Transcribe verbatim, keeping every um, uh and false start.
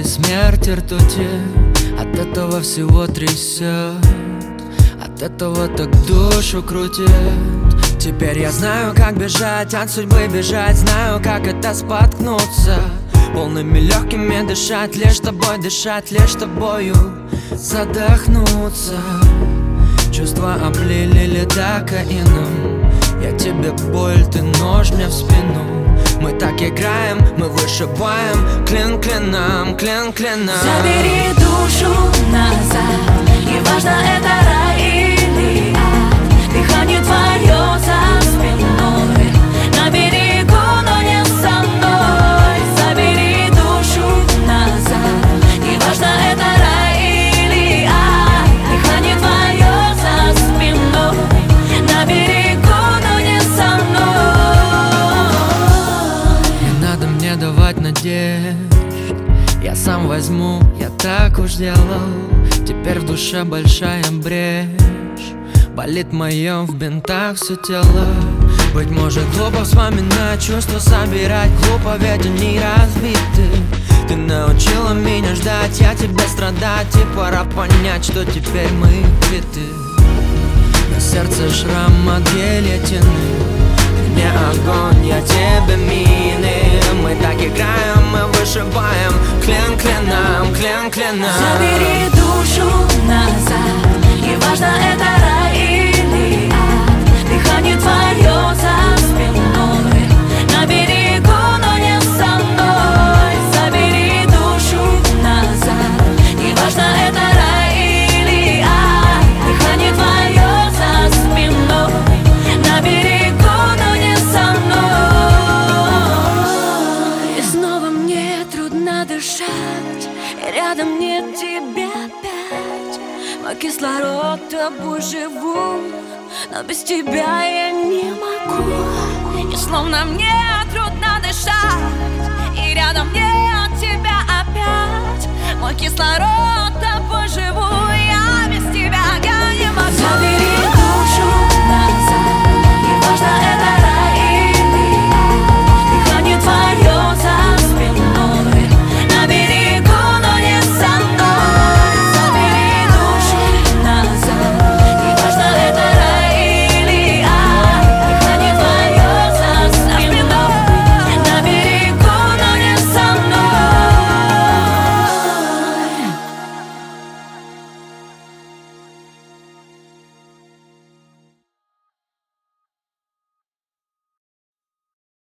смерть ртути. От этого всего трясет, от этого так душу крутит. Теперь я знаю, как бежать от судьбы, бежать. Знаю, как это споткнуться, полными легкими дышать, лишь тобой дышать, лишь тобою задохнуться. Чувства облили лидокаином. Я тебе боль, ты нож мне в спину. Мы так играем, мы вышибаем клин клином, клин клином. Забери душу назад, неважно, это рай или ад. Дыхание твое за спиной, на берегу, но не со мной. Забери душу назад, неважно, это рай или ад. Дыхание твое за спиной, на берегу, но не со мной. Не надо мне давать надежд, я сам возьму, я так уж делал. Теперь в душе большая брешь, болит мое в бинтах все тело. Быть может глупо вспоминать чувства, собирать глупо, ведь они разбиты. Ты научила меня ждать, я тебе страдать, и пора понять, что теперь мы квиты. На сердце шрам от гильотины, ты мне огонь, я тебе мины. Мы так играем, мы вышибаем клин клином, клин клином. Забери душу назад, неважно, это рай или ад. Дыхание твое за спиной, на берегу, но не со мной. Забери душу назад, неважно, это рай или ад. Дыхание твое за спиной, на берегу, но не со мной. И снова мне трудно дышать, и рядом нет тебя опять. Мой кислород тобой живу, но без тебя я не могу. И словно мне трудно дышать, и рядом нет тебя опять. Мой кислород